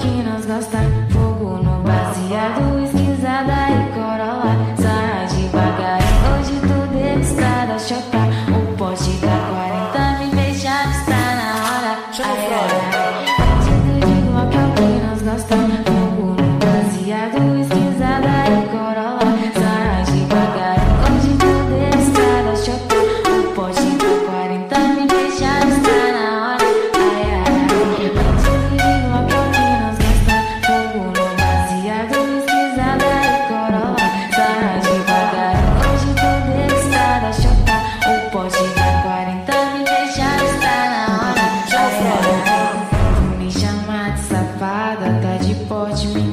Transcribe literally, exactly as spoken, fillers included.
que nós gosta. Fogo no baseado, esquisada e corola. Sarra devagarinho, hoje tô degustada, chota. O pote da quarenta me fez chave, está na hora. Ai, ai, ai. Bandido de Glock é o que nós gosta. Fogo no baseado, esquisada e corola. Sarra devagarinho, hoje tô degustada, chota. O pote da quarenta me fez chave, está na hora. Ai, ai, ai. Bandido de Glock é o que nós gosta. Fogo no baseado, esquisada e corola. Sarra devagarinho, hoje tô degustada, chota. O pote da quarenta me fez chave, está na hora. Ai, ai, ai. Tu me chama de safada, tá de pote, me